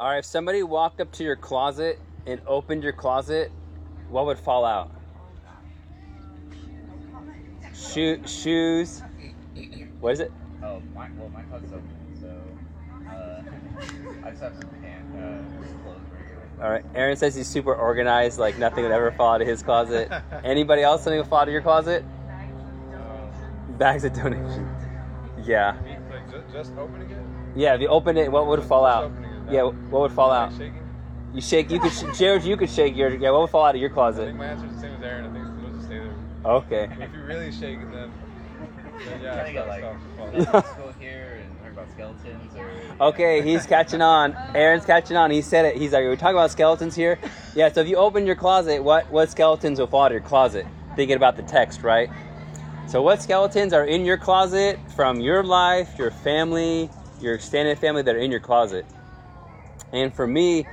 All right, if somebody walked up to your closet and opened your closet, what would fall out? Shoes. What is it? Oh, my closet's open, so I just have some clothes regular. All right, Aaron says he's super organized, like nothing would ever fall out of his closet. Anybody else, something would fall out of your closet? Bags of donations. Yeah. Like just opening it? Yeah, if you open it, what would fall out? Yeah, what would fall out? Shaking? You shake. You could, Jared. You could shake your. Yeah, what would fall out of your I closet? think my answer is the same as Aaron. I think it'll just stay there. Okay. If you really shake it, then yeah, Trying to get stuff falls let's out. go here and talk about skeletons or. Okay, he's catching on. Aaron's catching on. He said it. He's like, we're talking about skeletons here. Yeah. So if you open your closet, what skeletons will fall out of your closet? Thinking about the text, right? So what skeletons are in your closet from your life, your family, your extended family that are in your closet? And for me,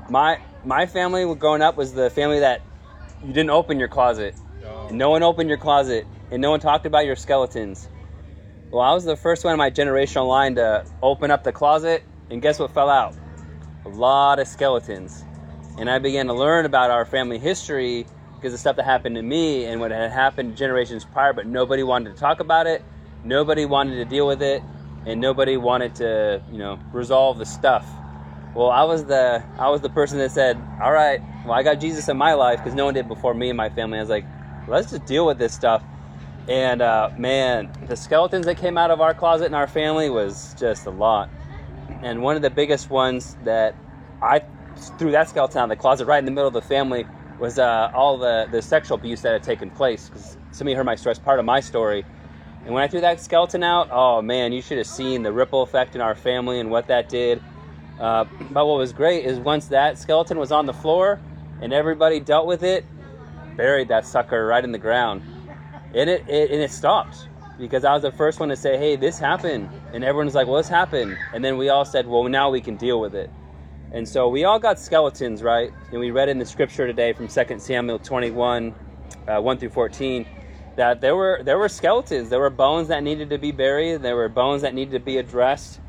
my family growing up was the family that you didn't open your closet. And no one opened your closet. And no one talked about your skeletons. Well, I was the first one in my generational line to open up the closet. And guess what fell out? A lot of skeletons. And I began to learn about our family history because of stuff that happened to me and what had happened generations prior, but nobody wanted to talk about it. Nobody wanted to deal with it. And nobody wanted to, resolve the stuff. Well, I was the person that said, all right, well, I got Jesus in my life because no one did before me and my family. I was like, let's just deal with this stuff. And man, the skeletons that came out of our closet in our family was just a lot. And one of the biggest ones that I threw that skeleton out of the closet right in the middle of the family was all the sexual abuse that had taken place. Because some of you heard my story, it's part of my story. And when I threw that skeleton out, oh man, you should have seen the ripple effect in our family and what that did. But what was great is once that skeleton was on the floor and everybody dealt with it, buried that sucker right in the ground. And it stopped because I was the first one to say, hey, this happened. And everyone was like, well, this happened. And then we all said, well, now we can deal with it. And so we all got skeletons, right? And we read in the scripture today from 2 Samuel 21, 1 through 14, that there were skeletons. There were bones that needed to be buried. There were bones that needed to be addressed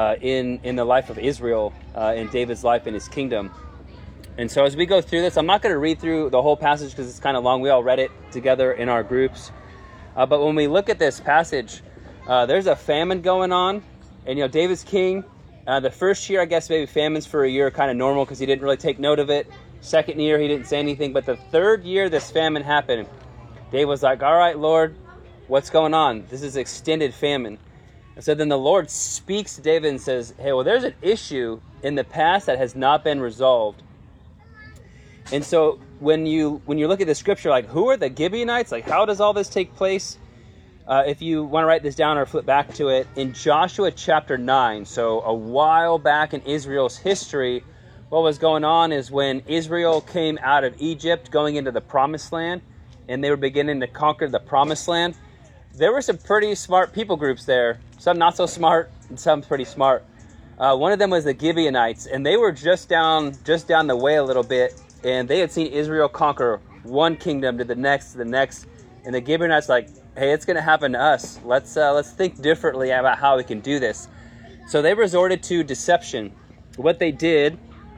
in the life of Israel, in David's life in his kingdom. And so as we go through this, I'm not going to read through the whole passage because it's kind of long. We all read it together in our groups. But when we look at this passage, there's a famine going on. And, David's king. The first year, I guess maybe famines for a year kind of normal because he didn't really take note of it. Second year, he didn't say anything. But the third year this famine happened, David was like, all right, Lord, what's going on? This is extended famine. And so then the Lord speaks to David and says, hey, well, there's an issue in the past that has not been resolved. And so when you look at the scripture, like, who are the Gibeonites? Like, how does all this take place? If you want to write this down or flip back to it, in Joshua chapter 9, so a while back in Israel's history, what was going on is when Israel came out of Egypt going into the Promised Land, and they were beginning to conquer the Promised Land, there were some pretty smart people groups there. Some not so smart, and some pretty smart. One of them was the Gibeonites, and they were just down the way a little bit, and they had seen Israel conquer one kingdom to the next, and the Gibeonites like, hey, it's going to happen to us. Let's think differently about how we can do this. So they resorted to deception. What they did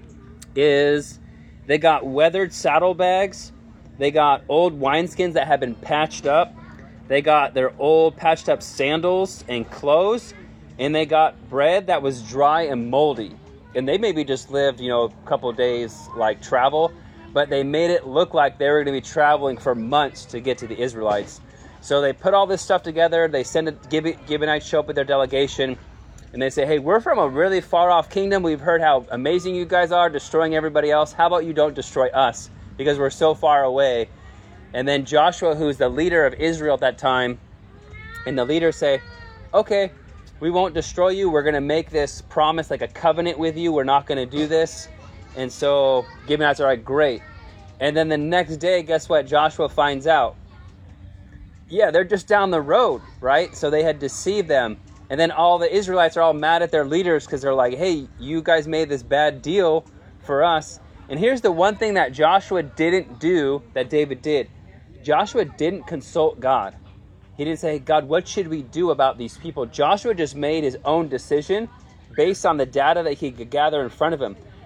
is they got weathered saddlebags. They got old wineskins that had been patched up. They got their old patched up sandals and clothes. And they got bread that was dry and moldy. And they maybe just lived, a couple of days like travel. But they made it look like they were going to be traveling for months to get to the Israelites. So they put all this stuff together. They send the Gibeonites show up with their delegation. And they say, hey, we're from a really far off kingdom. We've heard how amazing you guys are, destroying everybody else. How about you don't destroy us? Because we're so far away. And then Joshua, who's the leader of Israel at that time, and the leaders say, okay, we won't destroy you. We're going to make this promise, like a covenant with you. We're not going to do this. And so Gibeonites are like, great. And then the next day, guess what? Joshua finds out. Yeah, they're just down the road, right? So they had deceived them. And then all the Israelites are all mad at their leaders because they're like, hey, you guys made this bad deal for us. And here's the one thing that Joshua didn't do that David did. Joshua didn't consult God. He didn't say, God, what should we do about these people? Joshua just made his own decision based on the data that he could gather in front of him.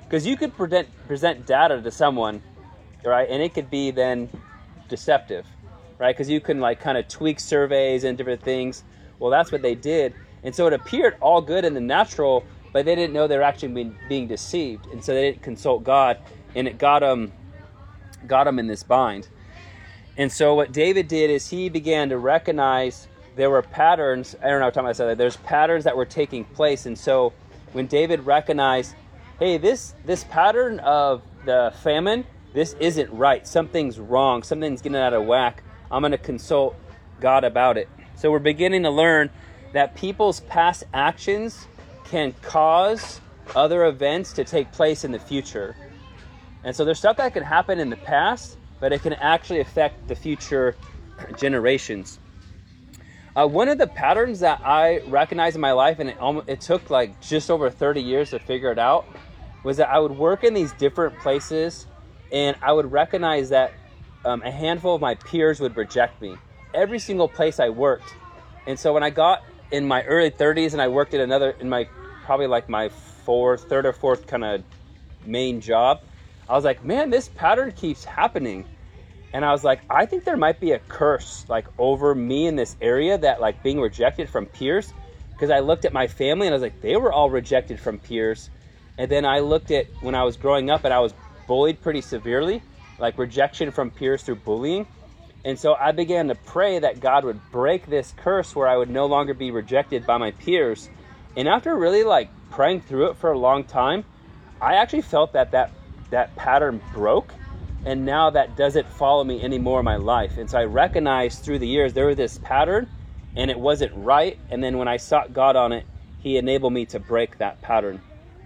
Because you could present data to someone, right, and it could be then deceptive, right? Because you can like kind of tweak surveys and different things. Well, that's what they did. And so it appeared all good in the natural, but they didn't know they were actually being deceived. And so they didn't consult God, and it got them in this bind. And so what David did is he began to recognize there were patterns. I don't know, talking about that. There's patterns that were taking place. And so when David recognized, hey, this pattern of the famine, this isn't right. Something's wrong. Something's getting out of whack. I'm going to consult God about it. So we're beginning to learn that people's past actions can cause other events to take place in the future. And so there's stuff that can happen in the past, but it can actually affect the future generations. One of the patterns that I recognized in my life, and it took like just over 30 years to figure it out, was that I would work in these different places, and I would recognize that a handful of my peers would reject me. Every single place I worked. And so when I got in my early 30s and I worked at probably like my third or fourth kind of main job, I was like, man, this pattern keeps happening. And I was like, I think there might be a curse like over me in this area, that like being rejected from peers. Because I looked at my family and I was like, they were all rejected from peers. And then I looked at when I was growing up and I was bullied pretty severely, like rejection from peers through bullying. And so I began to pray that God would break this curse where I would no longer be rejected by my peers. And after really like praying through it for a long time, I actually felt that pattern broke. And now that doesn't follow me anymore in my life. And so I recognized through the years there was this pattern and it wasn't right. And then when I sought God on it, he enabled me to break that pattern.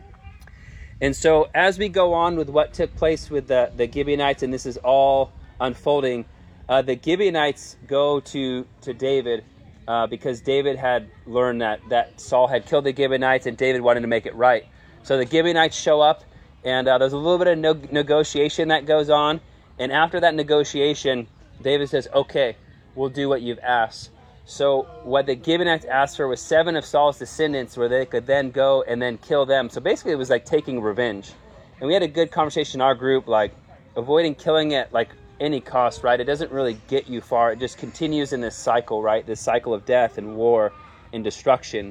And so as we go on with what took place with the Gibeonites, and this is all unfolding, the Gibeonites go to David because David had learned that Saul had killed the Gibeonites and David wanted to make it right. So the Gibeonites show up, and there's a little bit of negotiation that goes on. And after that negotiation, David says, okay, we'll do what you've asked. So what the Gibeonites asked for was 7 of Saul's descendants where they could then go and then kill them. So basically it was like taking revenge. And we had a good conversation in our group, like avoiding killing at like any cost, right? It doesn't really get you far. It just continues in this cycle, right? This cycle of death and war and destruction.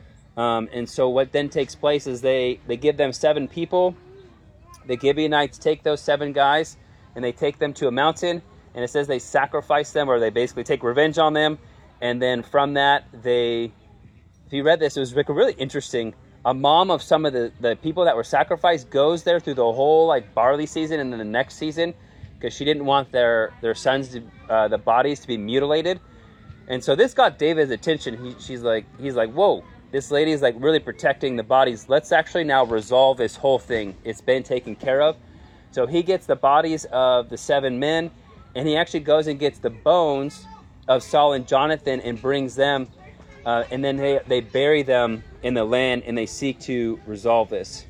And so what then takes place is they give them 7 people. The Gibeonites take those 7 guys and they take them to a mountain. And it says they sacrifice them, or they basically take revenge on them. And then from that, if you read this, it was really interesting. A mom of some of the people that were sacrificed goes there through the whole like barley season and then the next season, because she didn't want their sons to, the bodies to be mutilated. And so this got David's attention. He's like, whoa, this lady is like really protecting the bodies. Let's actually now resolve this whole thing. It's been taken care of. So he gets the bodies of the 7 men, and he actually goes and gets the bones of Saul and Jonathan and brings them, and then they bury them in the land, and they seek to resolve this.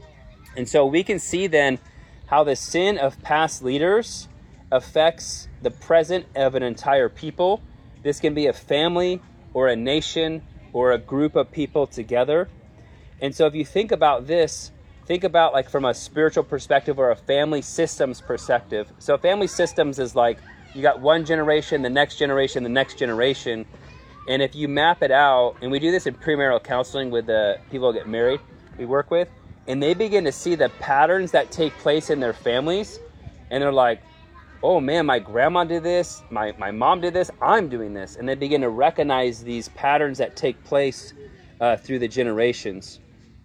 And so we can see then how the sin of past leaders affects the present of an entire people. This can be a family or a nation or a group of people together. And so if you think about this, think about like from a spiritual perspective or a family systems perspective. So family systems is like, you got one generation, the next generation, the next generation. And if you map it out, and we do this in premarital counseling with the people who get married we work with, and they begin to see the patterns that take place in their families, and they're like, oh man, my grandma did this, my mom did this, I'm doing this. And they begin to recognize these patterns that take place through the generations.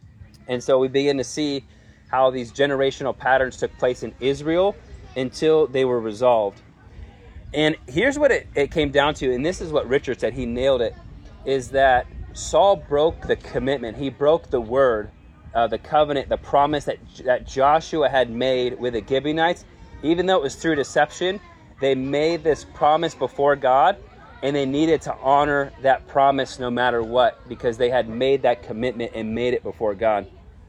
And so we begin to see how these generational patterns took place in Israel until they were resolved. And here's what it came down to, and this is what Richard said, he nailed it, is that Saul broke the commitment. He broke the word, the covenant, the promise that Joshua had made with the Gibeonites. Even though it was through deception, they made this promise before God, and they needed to honor that promise no matter what, because they had made that commitment and made it before God.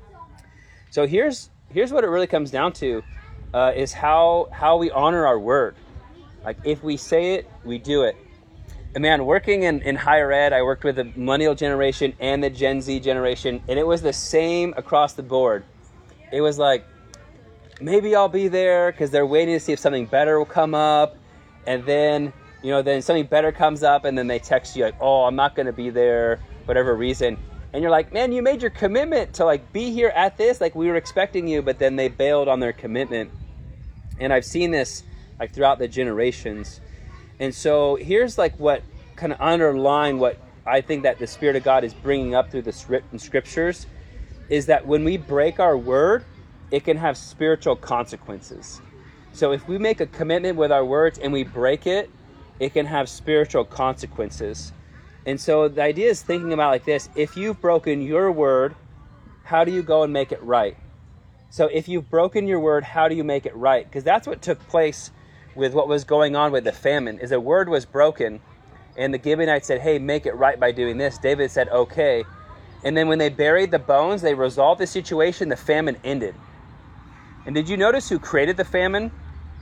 So here's what it really comes down to, is how we honor our word. Like if we say it, we do it. And man, working in higher ed, I worked with the millennial generation and the Gen Z generation, and it was the same across the board. it was like, maybe I'll be there, because they're waiting to see if something better will come up. And then, then something better comes up, and then they text you like, oh, I'm not going to be there, whatever reason. And you're like, man, you made your commitment to like be here at this, like we were expecting you, but then they bailed on their commitment. And I've seen this like throughout the generations. And so here's like what kind of underline what I think that the Spirit of God is bringing up through the scriptures, is that when we break our word, it can have spiritual consequences. So if we make a commitment with our words and we break it, it can have spiritual consequences. And so the idea is thinking about like this: if you've broken your word, how do you go and make it right? So if you've broken your word, how do you make it right? Because that's what took place with what was going on with the famine, is a word was broken, and the Gibeonites said, hey, make it right by doing this. David said, okay. And then when they buried the bones, they resolved the situation, the famine ended. And did you notice who created the famine?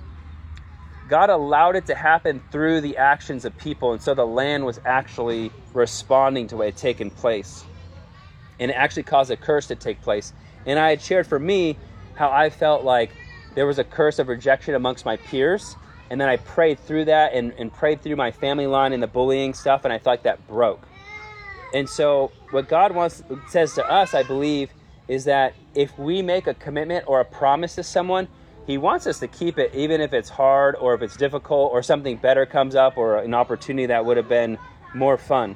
God allowed it to happen through the actions of people, and so the land was actually responding to what had taken place. And it actually caused a curse to take place. And I had shared for me how I felt like there was a curse of rejection amongst my peers, and then I prayed through that and prayed through my family line and the bullying stuff, and I felt like that broke. And so what God says to us, I believe, is that if we make a commitment or a promise to someone, He wants us to keep it, even if it's hard or if it's difficult or something better comes up or an opportunity that would have been more fun.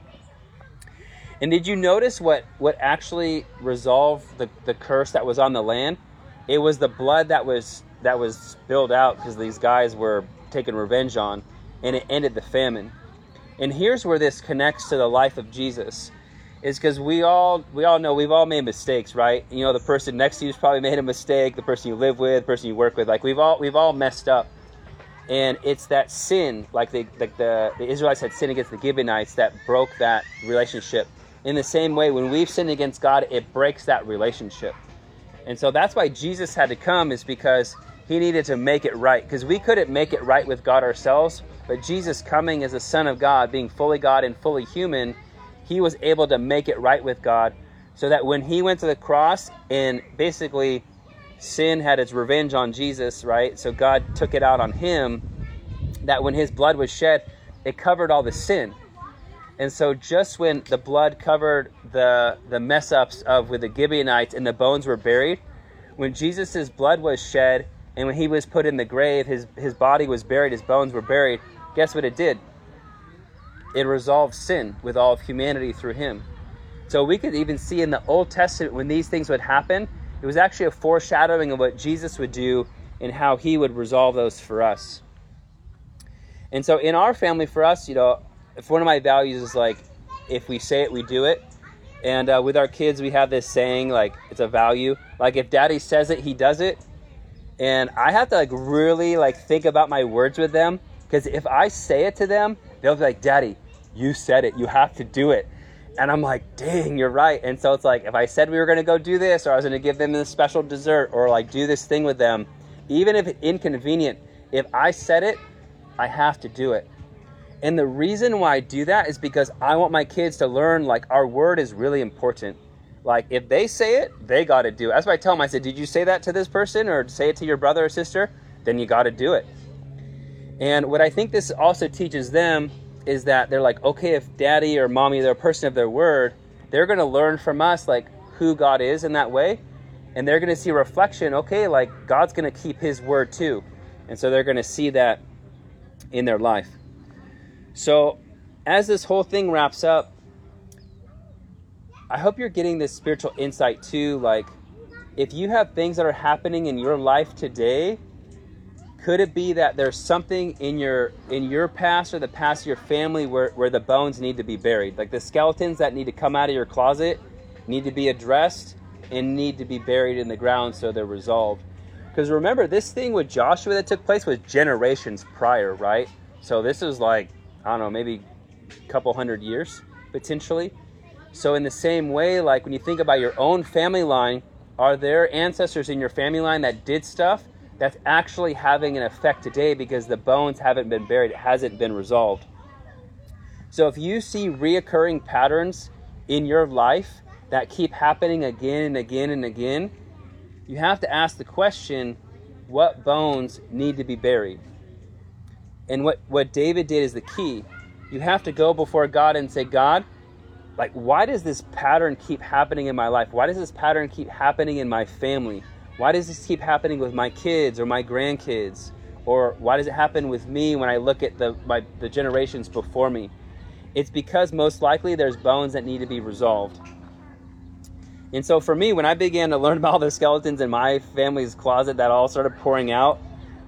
And did you notice what actually resolved the curse that was on the land? It was the blood that was spilled out because these guys were taking revenge on, and it ended the famine. And here's where this connects to the life of Jesus, is because we all know we've all made mistakes, right? The person next to you's probably made a mistake, the person you live with, the person you work with, like we've all messed up. And it's that sin, like the Israelites had sinned against the Gibeonites, that broke that relationship. In the same way, when we've sinned against God, it breaks that relationship. And so that's why Jesus had to come, is because He needed to make it right, because we couldn't make it right with God ourselves. But Jesus coming as the Son of God, being fully God and fully human, He was able to make it right with God, so that when He went to the cross and basically sin had its revenge on Jesus, right? So God took it out on Him, that when His blood was shed, it covered all the sin. And so just when the blood covered the mess ups with the Gibeonites and the bones were buried, when Jesus' blood was shed and when He was put in the grave, his body was buried, his bones were buried, guess what it did? It resolved sin with all of humanity through Him. So we could even see in the Old Testament, when these things would happen, it was actually a foreshadowing of what Jesus would do and how He would resolve those for us. And so in our family, for us, if one of my values is like, if we say it, we do it. And with our kids, we have this saying, like, it's a value. Like, if Daddy says it, he does it. And I have to really think about my words with them, because if I say it to them, they'll be like, Daddy, you said it, you have to do it. And I'm like, dang, you're right. And so it's like, if I said we were going to go do this, or I was going to give them this special dessert, or do this thing with them, even if it's inconvenient, if I said it, I have to do it. And the reason why I do that is because I want my kids to learn, our word is really important. If they say it, they got to do it. That's why I tell them, I said, did you say that to this person, or say it to your brother or sister? Then you got to do it. And what I think this also teaches them is that they're like, okay, if Daddy or Mommy, they're a person of their word, they're going to learn from us, who God is in that way. And they're going to see a reflection, okay, God's going to keep His word too. And so they're going to see that in their life. So as this whole thing wraps up, I hope you're getting this spiritual insight too. If you have things that are happening in your life today, could it be that there's something in your past or the past of your family where the bones need to be buried? The skeletons that need to come out of your closet need to be addressed and need to be buried in the ground so they're resolved. Because remember, this thing with Joshua that took place was generations prior, right? So this is maybe a couple hundred years, potentially. So in the same way, when you think about your own family line, are there ancestors in your family line that did stuff that's actually having an effect today because the bones haven't been buried, it hasn't been resolved? So if you see reoccurring patterns in your life that keep happening again and again and again, you have to ask the question, what bones need to be buried? And what David did is the key. You have to go before God and say, God, like, why does this pattern keep happening in my life? Why does this pattern keep happening in my family? Why does this keep happening with my kids or my grandkids? Or why does it happen with me when I look at the generations before me? It's because most likely there's bones that need to be resolved. And so for me, when I began to learn about all the skeletons in my family's closet that all started pouring out,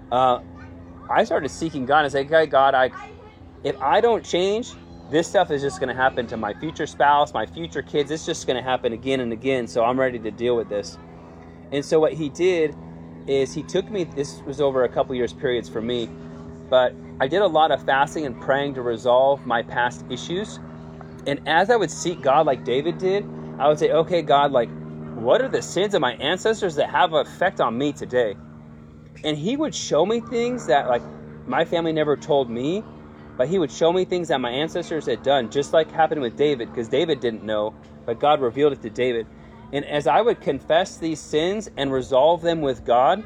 I started seeking God and saying, okay, God, if I don't change, this stuff is just going to happen to my future spouse, my future kids. It's just going to happen again and again. So I'm ready to deal with this. And so what he did is he took me, this was over a couple years periods for me, but I did a lot of fasting and praying to resolve my past issues. And as I would seek God like David did, I would say, okay, God, like, what are the sins of my ancestors that have an effect on me today? And he would show me things that, like, my family never told me, but he would show me things that my ancestors had done, just like happened with David, because David didn't know, but God revealed it to David. And as I would confess these sins and resolve them with God,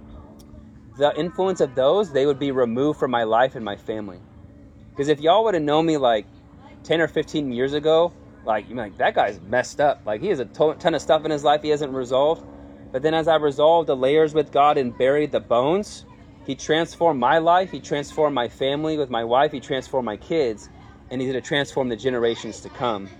the influence of those, they would be removed from my life and my family. Because if y'all would have known me like 10 or 15 years ago, like, you're like, that guy's messed up. Like, he has a ton of stuff in his life he hasn't resolved. But then as I resolved the layers with God and buried the bones, he transformed my life. He transformed my family with my wife. He transformed my kids. And he's going to transform the generations to come.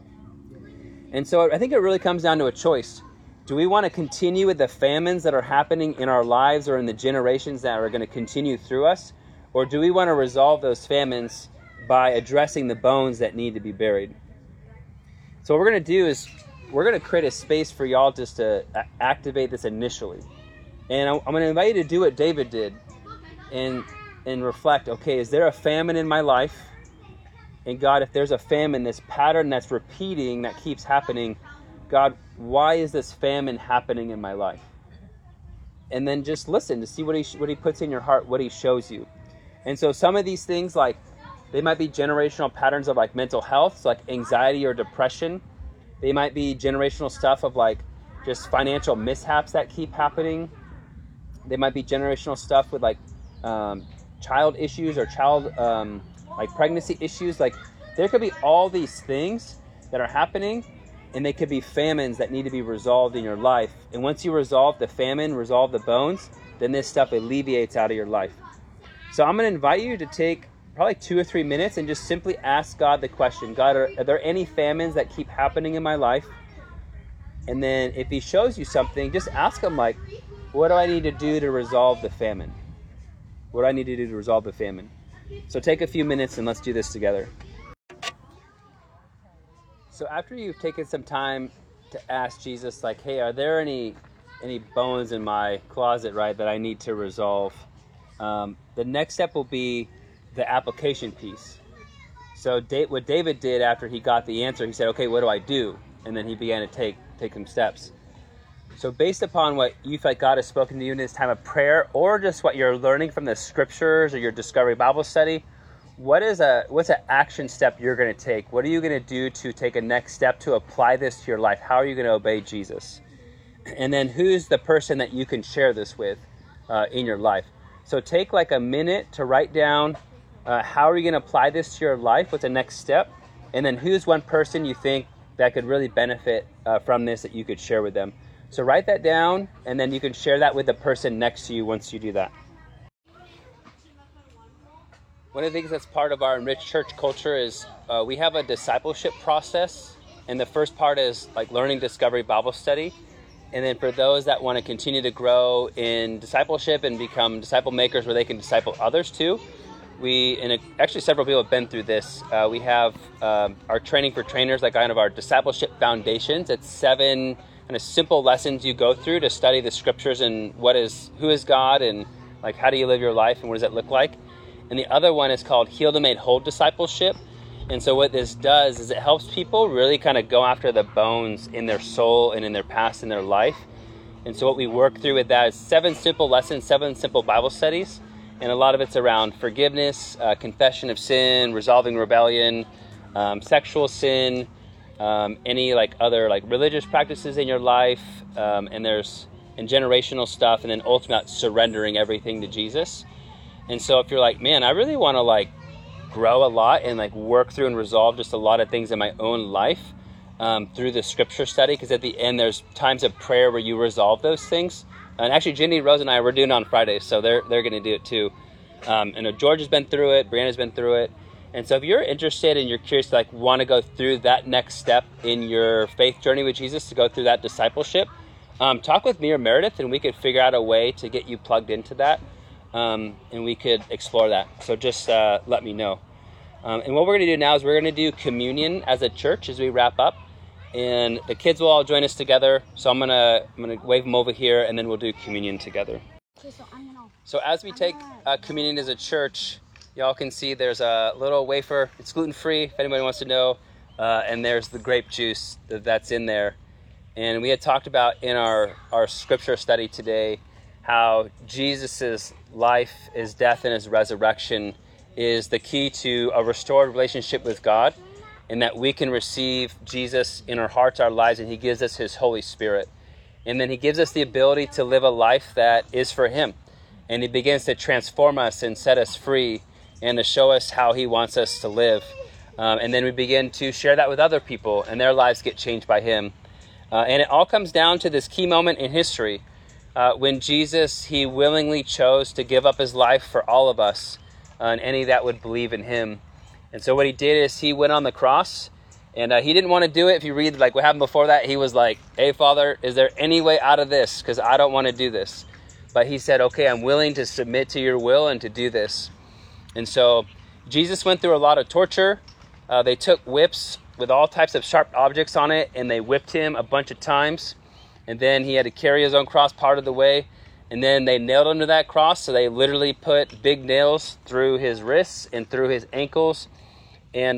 And so I think it really comes down to a choice. Do we want to continue with the famines that are happening in our lives or in the generations that are going to continue through us? Or do we want to resolve those famines by addressing the bones that need to be buried? So what we're going to do is we're going to create a space for y'all just to activate this initially. And I'm going to invite you to do what David did and reflect, okay, is there a famine in my life? And God, if there's a famine, this pattern that's repeating, that keeps happening, God, why is this famine happening in my life? And then just listen to see what he puts in your heart, what he shows you. And so some of these things, like, they might be generational patterns of like mental health, so like anxiety or depression. They might be generational stuff of like just financial mishaps that keep happening. They might be generational stuff with like child issues or like pregnancy issues. Like, there could be all these things that are happening, and they could be famines that need to be resolved in your life. And once you resolve the famine, resolve the bones, then this stuff alleviates out of your life. So I'm going to invite you to take probably 2 or 3 minutes and just simply ask God the question, God, are there any famines that keep happening in my life? And then if he shows you something, just ask him, like, what do I need to do to resolve the famine? What do I need to do to resolve the famine? So take a few minutes and let's do this together. So after you've taken some time to ask Jesus, like, hey, are there any bones in my closet, right, that I need to resolve? The next step will be the application piece. So what David did after he got the answer, he said, okay, what do I do? And then he began to take some steps. So based upon what you feel like God has spoken to you in this time of prayer, or just what you're learning from the scriptures or your Discovery Bible study, what's an action step you're going to take? What are you going to do to take a next step to apply this to your life? How are you going to obey Jesus? And then who's the person that you can share this with in your life? So take like a minute to write down how are you going to apply this to your life? What's the next step? And then who's one person you think that could really benefit from this that you could share with them? So write that down, and then you can share that with the person next to you once you do that. One of the things that's part of our Enriched Church culture is we have a discipleship process. And the first part is like learning Discovery Bible study. And then for those that want to continue to grow in discipleship and become disciple makers where they can disciple others too, actually several people have been through this. We have our training for trainers, like kind of our discipleship foundations. It's 7 kind of simple lessons you go through to study the scriptures and who is God, and like how do you live your life and what does that look like. And the other one is called Healed and Made Whole Discipleship. And so what this does is it helps people really kind of go after the bones in their soul and in their past and their life. And so what we work through with that is 7 simple lessons, 7 simple Bible studies. And a lot of it's around forgiveness, confession of sin, resolving rebellion, sexual sin, any like other like religious practices in your life. And there's and generational stuff, and then ultimately surrendering everything to Jesus. And so if you're like, man, I really want to like grow a lot and like work through and resolve just a lot of things in my own life through the scripture study, because at the end there's times of prayer where you resolve those things. And actually Ginny, Rose, and I, we're doing it on Fridays, so they're going to do it too. And George has been through it, Brianna's been through it. And so if you're interested and you're curious to like want to go through that next step in your faith journey with Jesus, to go through that discipleship, talk with me or Meredith, and we could figure out a way to get you plugged into that. And we could explore that. So just let me know. And what we're going to do now is we're going to do communion as a church as we wrap up. And the kids will all join us together. So I'm gonna wave them over here, and then we'll do communion together. So as we take communion as a church, y'all can see there's a little wafer. It's gluten-free, if anybody wants to know. And there's the grape juice that's in there. And we had talked about in our scripture study today how Jesus' life, his death, and his resurrection is the key to a restored relationship with God, and that we can receive Jesus in our hearts, our lives, and he gives us his Holy Spirit. And then he gives us the ability to live a life that is for him. And he begins to transform us and set us free and to show us how he wants us to live. And then we begin to share that with other people, and their lives get changed by him. And it all comes down to this key moment in history when Jesus, he willingly chose to give up his life for all of us and any that would believe in him. And so what he did is he went on the cross, and he didn't want to do it. If you read like what happened before that, he was like, hey, Father, is there any way out of this? Because I don't want to do this. But he said, okay, I'm willing to submit to your will and to do this. And so Jesus went through a lot of torture. They took whips with all types of sharp objects on it, and they whipped him a bunch of times. And then he had to carry his own cross part of the way. And then they nailed him to that cross. So they literally put big nails through his wrists and through his ankles. And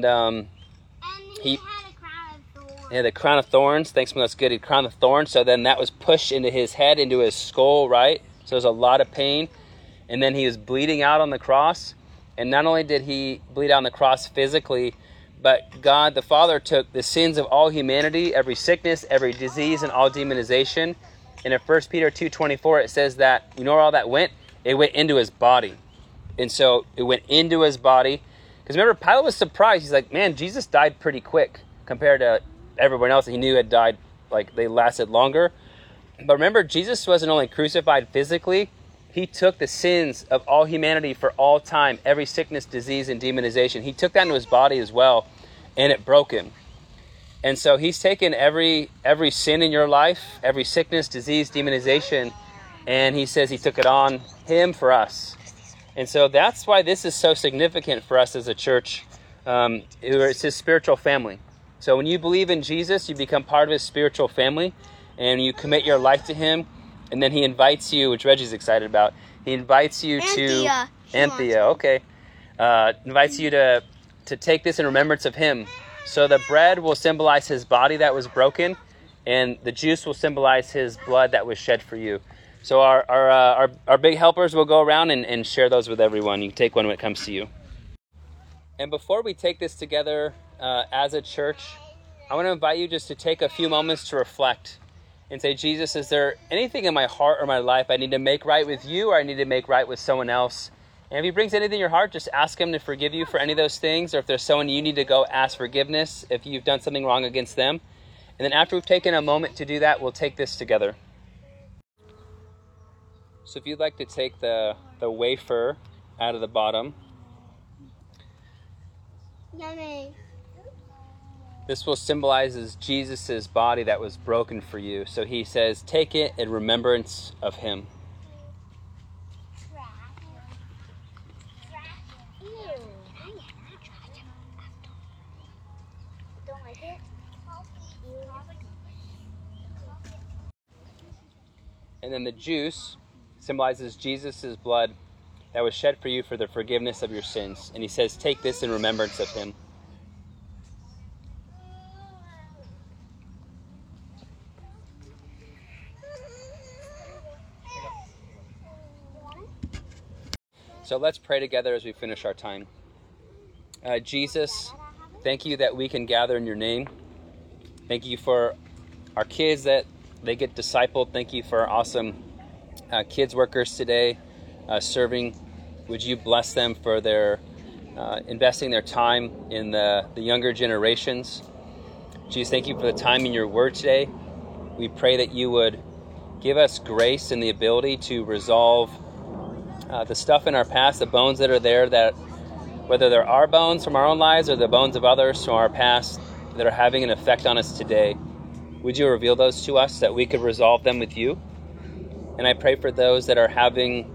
he had a crown of thorns. Thanks, man, that's good. He had a crown of thorns. So then that was pushed into his head, into his skull, right? So there's a lot of pain. And then he was bleeding out on the cross. And not only did he bleed out on the cross physically, but God the Father took the sins of all humanity, every sickness, every disease, and all demonization. And in 1 Peter 2:24, it says that, you know where all that went? It went into his body. And so it went into his body. Because remember, Pilate was surprised. He's like, man, Jesus died pretty quick compared to everyone else that he knew had died, like they lasted longer. But remember, Jesus wasn't only crucified physically, he took the sins of all humanity for all time, every sickness, disease, and demonization. He took that into his body as well, and it broke him. And so he's taken every sin in your life, every sickness, disease, demonization, and he says he took it on him for us. And so that's why this is so significant for us as a church. It's his spiritual family. So when you believe in Jesus, you become part of his spiritual family, and you commit your life to him. And then he invites you, which Reggie's excited about. He invites you to Anthea. Okay, invites you to take this in remembrance of him. So the bread will symbolize his body that was broken, and the juice will symbolize his blood that was shed for you. So our big helpers will go around and share those with everyone. You can take one when it comes to you. And before we take this together as a church, I want to invite you just to take a few moments to reflect and say, Jesus, is there anything in my heart or my life I need to make right with you, or I need to make right with someone else? And if he brings anything in your heart, just ask him to forgive you for any of those things. Or if there's someone you need to go ask forgiveness if you've done something wrong against them. And then after we've taken a moment to do that, we'll take this together. So if you'd like to take the wafer out of the bottom. Yummy. This will symbolize Jesus' body that was broken for you. So he says, take it in remembrance of him. And then the juice symbolizes Jesus' blood that was shed for you for the forgiveness of your sins. And he says, take this in remembrance of him. So let's pray together as we finish our time. Jesus, thank you that we can gather in your name. Thank you for our kids that they get discipled. Thank you for our awesome kids workers today serving. Would you bless them for their investing their time in the younger generations. Jesus, thank you for the time in your word today. We pray that you would give us grace and the ability to resolve the stuff in our past, the bones that are there, that whether they're our bones from our own lives or the bones of others from our past that are having an effect on us today. Would you reveal those to us that we could resolve them with you? And I pray for those that are having,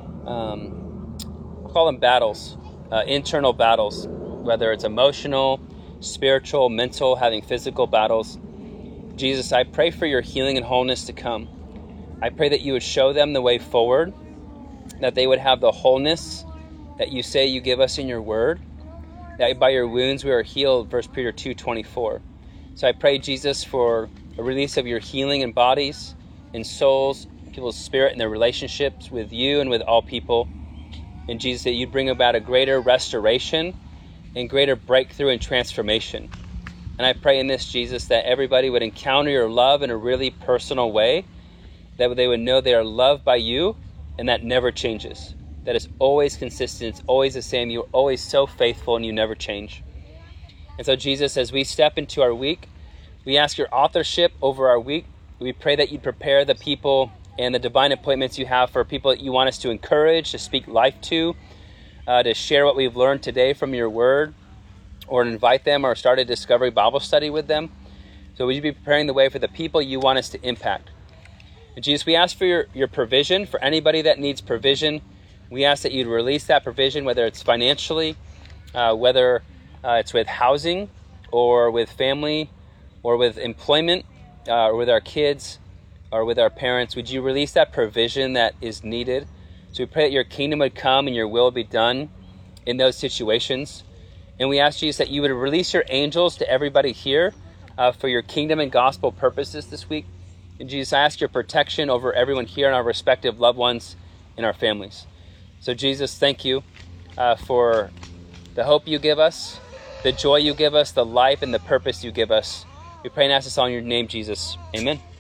I'll call them battles, internal battles, whether it's emotional, spiritual, mental, having physical battles. Jesus, I pray for your healing and wholeness to come. I pray that you would show them the way forward, that they would have the wholeness that you say you give us in your word, that by your wounds we are healed, 1 Peter 2:24. So I pray, Jesus, for a release of your healing in bodies, in souls, people's spirit, and their relationships with you and with all people. And Jesus, that you'd bring about a greater restoration and greater breakthrough and transformation. And I pray in this, Jesus, that everybody would encounter your love in a really personal way, that they would know they are loved by you, and that never changes. That is always consistent, it's always the same. You're always so faithful and you never change. And so, Jesus, as we step into our week, we ask your authorship over our week. We pray that you'd prepare the people and the divine appointments you have for people that you want us to encourage, to speak life to share what we've learned today from your word, or invite them or start a Discovery Bible study with them. So would you be preparing the way for the people you want us to impact? And Jesus, we ask for your provision for anybody that needs provision. We ask that you'd release that provision, whether it's financially, whether it's with housing or with family or with employment or with our kids or with our parents. Would you release that provision that is needed? So we pray that your kingdom would come and your will be done in those situations. And we ask, Jesus, that you would release your angels to everybody here for your kingdom and gospel purposes this week. And Jesus, I ask your protection over everyone here and our respective loved ones and our families. So Jesus, thank you for the hope you give us, the joy you give us, the life and the purpose you give us. We pray and ask this all in your name, Jesus. Amen.